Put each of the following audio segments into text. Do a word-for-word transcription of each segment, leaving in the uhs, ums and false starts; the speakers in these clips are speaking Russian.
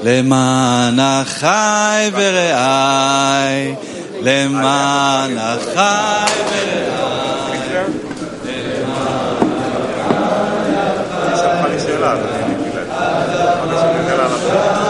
למען אחי ורעי, למען אחי ורעי, שלחה לי שאלה, אז אני עניתי לה. אמרתי שאני עונה לה על הפרק.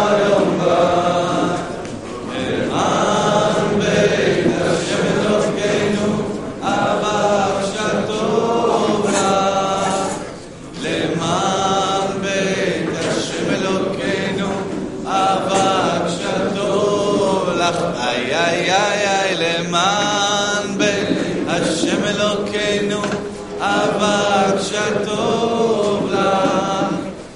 איי איי איי איי למען בית השם אלוקינו אבק שטוב לך,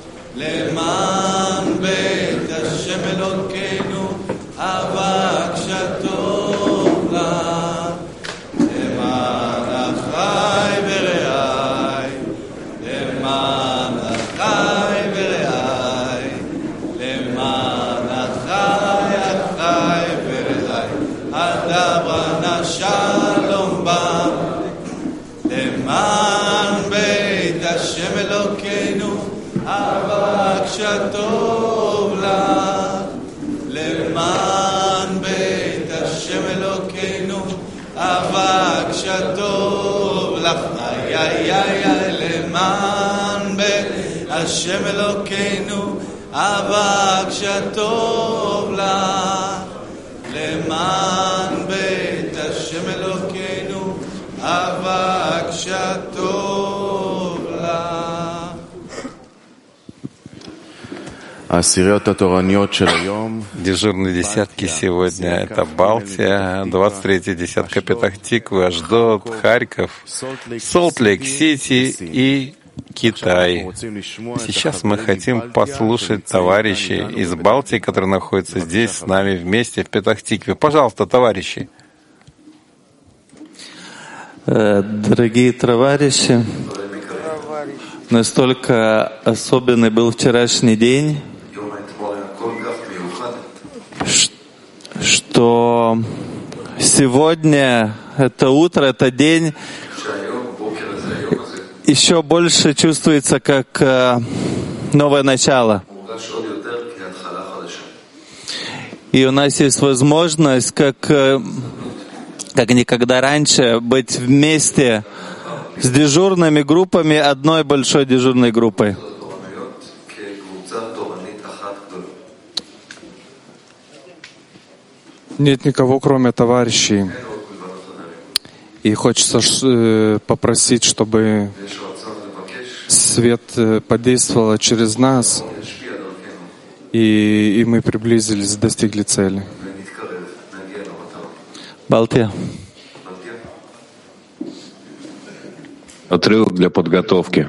למען בית השם אלוקינו אבק שטוב לך, למען אחי ורעי, למען אחי ורעי, למען אחי אחי אדברה שלום בא, למען בית השם אלוקינו אבק שטוב לך, למען בית השם אלוקינו אבק שטוב לך, איי איי איי איי למען בית השם אלוקינו אבק שטוב לך, למען בית השם אלוקינו אבק שטוב לך. Дежурные десятки сегодня — это Балтия, двадцать третья десятка Петах-Тиквы, Ашдод, Харьков, Солт-Лейк-Сити и Китай. Сейчас мы хотим послушать товарищей из Балтии, которые находятся здесь с нами вместе в Петах-Тикве. Пожалуйста, товарищи. Дорогие товарищи, настолько особенный был вчерашний день, что сегодня, это утро, это день, еще больше чувствуется как новое начало. И у нас есть возможность, как, как никогда раньше, быть вместе с дежурными группами, одной большой дежурной группой. Нет никого, кроме товарищей. И хочется э, попросить, чтобы свет э, подействовал через нас, и, и мы приблизились, достигли цели. Балтия. Отрывок для подготовки.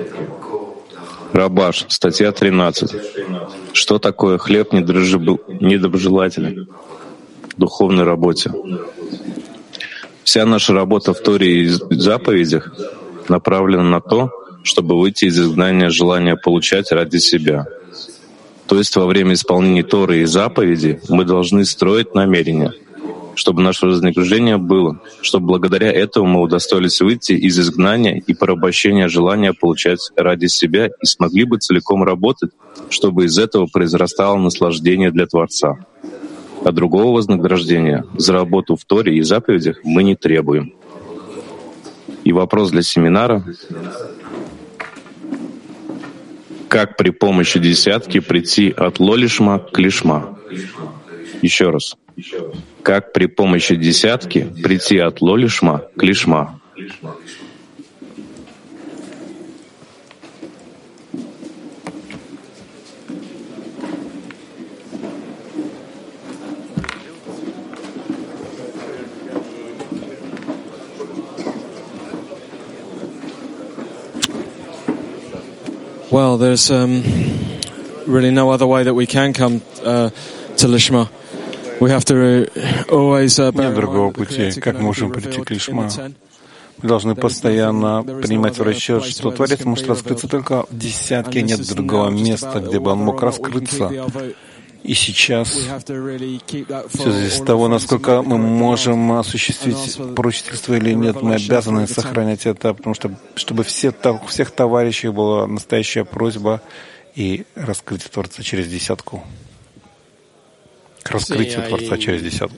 Рабаш, статья тринадцать. Что такое хлеб недоброжелателен в духовной работе? Вся наша работа в Торе и заповедях направлена на то, чтобы выйти из изгнания желания получать ради себя. То есть во время исполнения Торы и заповедей мы должны строить намерения, чтобы наше вознаграждение было, чтобы благодаря этому мы удостоились выйти из изгнания и порабощения желания получать ради себя и смогли бы целиком работать, чтобы из этого произрастало наслаждение для Творца. А другого вознаграждения за работу в Торе и заповедях мы не требуем. И вопрос для семинара: как при помощи десятки прийти от лолишма к лишма? Еще раз. Как при помощи десятки прийти от лолишма к лишма? Well, there's um, really no other way that we can come uh, to Lishma. We have to always uh, Нет другого пути, как мы можем прийти к Лишма. Мы должны постоянно принимать в расчет, что Творец может раскрыться только в десятке, нет другого места, где бы он мог раскрыться. И сейчас, в связи с того, насколько мы можем осуществить поручительство или нет, мы обязаны сохранять это, потому что, чтобы все, у всех товарищей была настоящая просьба и раскрыть Творца через десятку. к раскрытию Творца через десятку.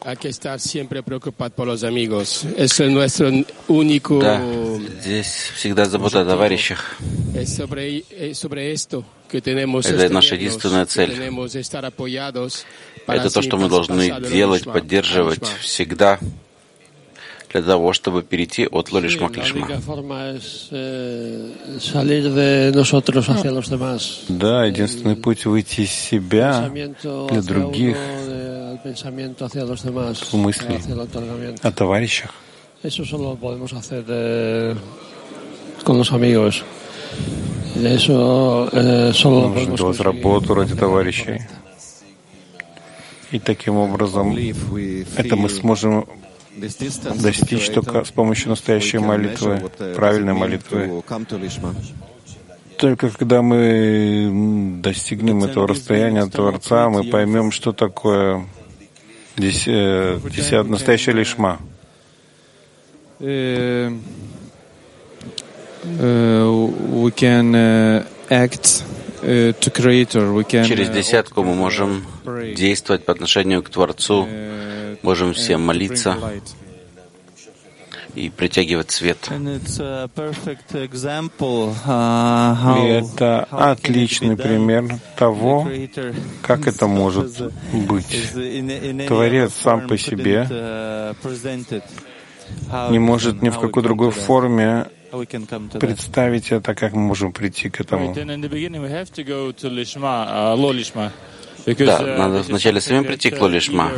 Да, здесь всегда забота о товарищах. Это наша единственная цель. Это то, что мы должны делать, поддерживать всегда, для того, чтобы перейти от ло-лишма к лишма. Да, единственный путь выйти из себя для других в мысли о товарищах. Нужно делать работу ради товарищей. И таким образом это мы сможем достичь только с помощью настоящей молитвы, правильной молитвы. Только когда мы достигнем этого расстояния Творца, мы поймем, что такое десят, настоящая лишма. We can act to Creator. We can Через десятку мы можем действовать по отношению к Творцу, можем всем молиться и притягивать свет. И это отличный пример того, как это может быть. Творец сам по себе не может ни в какой другой форме представить это, как мы можем прийти к этому. Да, надо вначале самим прийти к ло-лишма.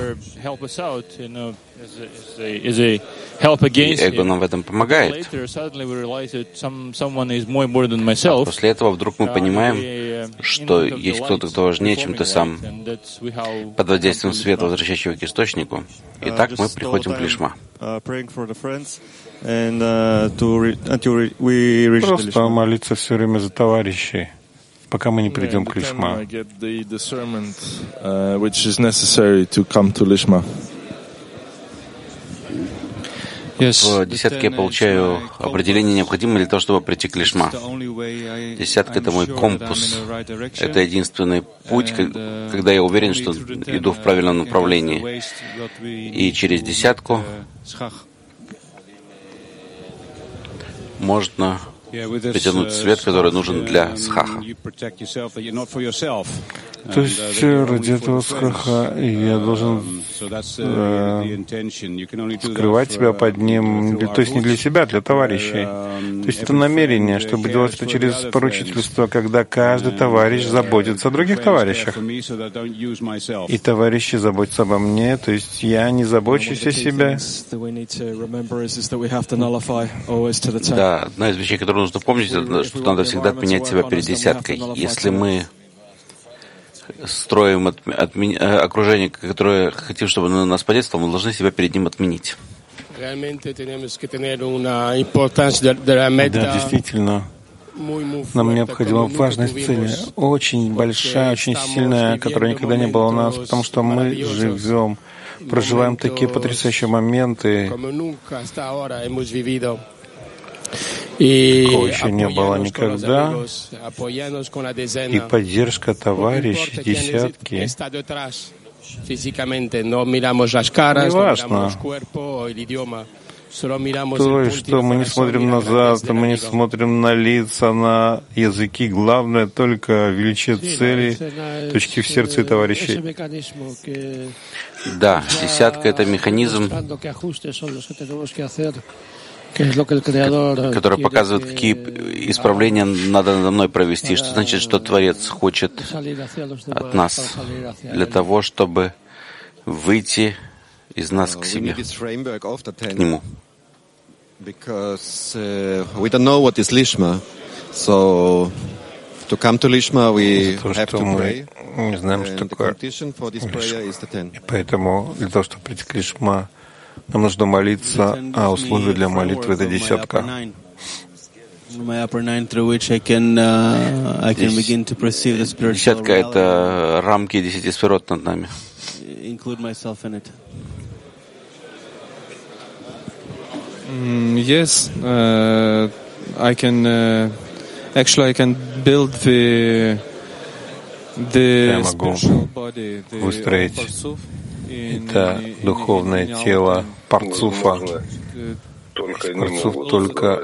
И эго нам в этом помогает. А после этого вдруг мы понимаем, что есть кто-то, кто важнее, чем ты сам, под воздействием света, возвращающего к источнику. И так мы приходим к лишма. Просто молиться все время за товарищей, пока мы не придем к лишма. В десятке я получаю определение, необходимое для того, чтобы прийти к лишма. Десятка — это мой компас. Это единственный путь, когда я уверен, что иду в правильном направлении. И через десятку можно притянуть свет, который нужен для схаха. То есть ради этого схаха я должен э, скрывать себя под ним, то есть не для себя, а для товарищей. То есть это намерение, чтобы делать это через поручительство, когда каждый товарищ заботится о других товарищах. И товарищи заботятся обо мне, то есть я не забочусь о себе. Да, одна из вещей, которую нужно помнить, это, что надо всегда отменять себя перед десяткой. Если мы строим отми, отми, окружение, которое хотим, чтобы на нас подействовало, мы должны себя перед ним отменить. Да, действительно, нам необходима важность цели, очень большая, очень сильная, которая никогда не была у нас, потому что мы живем, проживаем такие потрясающие моменты, такого еще не было никогда. И поддержка товарищей, десятки. Неважно. То есть, что мы не смотрим назад, мы не смотрим на лица, на языки. Главное только величие цели, точки в сердце товарищей. Да, десятка — это механизм, который показывает, какие исправления надо надо мной провести. Что значит, что Творец хочет от нас для того, чтобы выйти из нас к себе, к Нему. Потому что мы не знаем, что такое лишма. И поэтому для того, чтобы прийти к лишма, нам нужно молиться, а условие для молитвы — это десятка. Десятка — это рамки десяти сферот над нами. Yes, uh, I can uh, actually I can build the Я могу выстроить это духовное тело Парцуфа. Парцуф только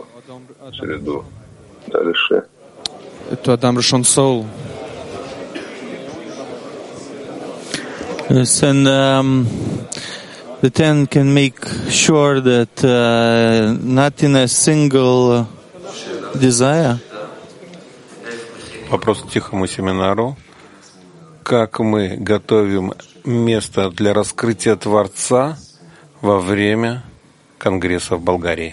Это Адам Ришон Соул. Yes, and um, the ten can make sure that uh, not in a single desire. Вопрос к тихому семинару. Как мы готовим место для раскрытия Творца во время Конгресса в Болгарии?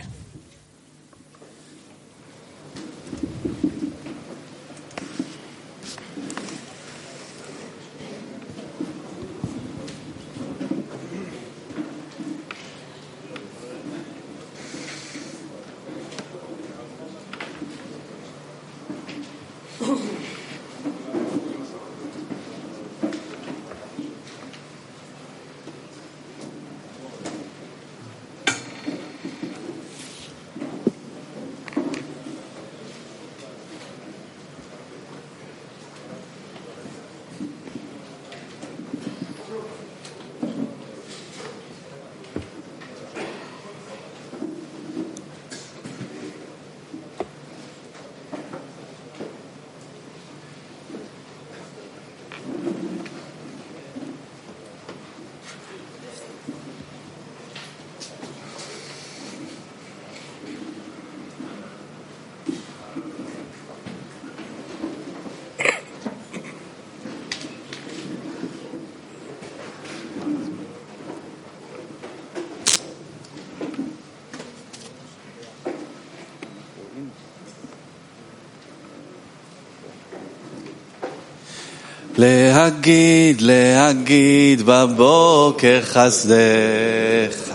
להגיד, להגיד בבוקר חסדך,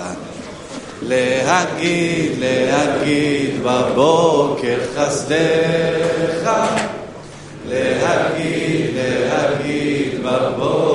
להגיד, להגיד בבוקר חסדך, להגיד, להגיד בבוקר